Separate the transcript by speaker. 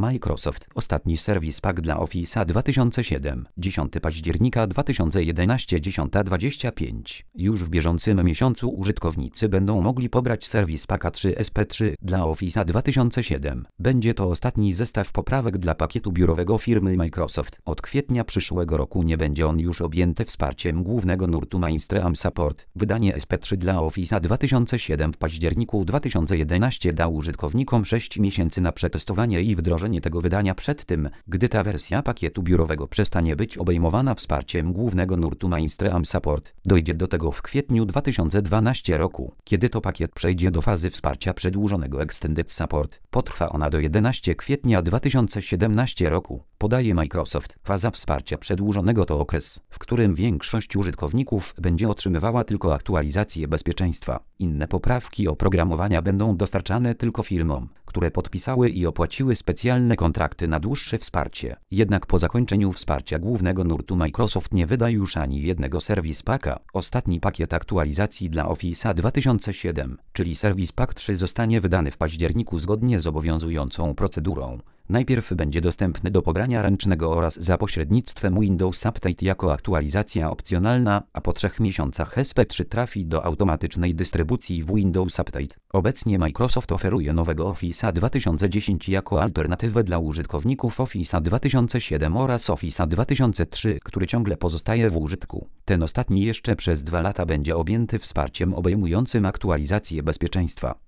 Speaker 1: Microsoft. Ostatni serwis Pack dla Office'a 2007. 10 października 2011, 10:25. Już w bieżącym miesiącu użytkownicy będą mogli pobrać serwis Packa 3 SP3 dla Office'a 2007. Będzie to ostatni zestaw poprawek dla pakietu biurowego firmy Microsoft. Od kwietnia przyszłego roku nie będzie on już objęty wsparciem głównego nurtu Mainstream Support. Wydanie SP3 dla Office'a 2007 w październiku 2011 dał użytkownikom 6 miesięcy na przetestowanie i wdrożenie tego wydania przed tym, gdy ta wersja pakietu biurowego przestanie być obejmowana wsparciem głównego nurtu Mainstream Support. Dojdzie do tego w kwietniu 2012 roku, kiedy to pakiet przejdzie do fazy wsparcia przedłużonego Extended Support. Potrwa ona do 11 kwietnia 2017 roku, podaje Microsoft. Faza wsparcia przedłużonego to okres, w którym większość użytkowników będzie otrzymywała tylko aktualizacje bezpieczeństwa. Inne poprawki oprogramowania będą dostarczane tylko firmom, które podpisały i opłaciły specjalne kontrakty na dłuższe wsparcie. Jednak po zakończeniu wsparcia głównego nurtu Microsoft nie wyda już ani jednego serwis Packa. Ostatni pakiet aktualizacji dla Office'a 2007, czyli serwis Pack 3, zostanie wydany w październiku zgodnie z obowiązującą procedurą. Najpierw będzie dostępny do pobrania ręcznego oraz za pośrednictwem Windows Update jako aktualizacja opcjonalna, a po 3 miesiącach SP3 trafi do automatycznej dystrybucji w Windows Update. Obecnie Microsoft oferuje nowego Office'a 2010 jako alternatywę dla użytkowników Office'a 2007 oraz Office'a 2003, który ciągle pozostaje w użytku. Ten ostatni jeszcze przez 2 lata będzie objęty wsparciem obejmującym aktualizację bezpieczeństwa.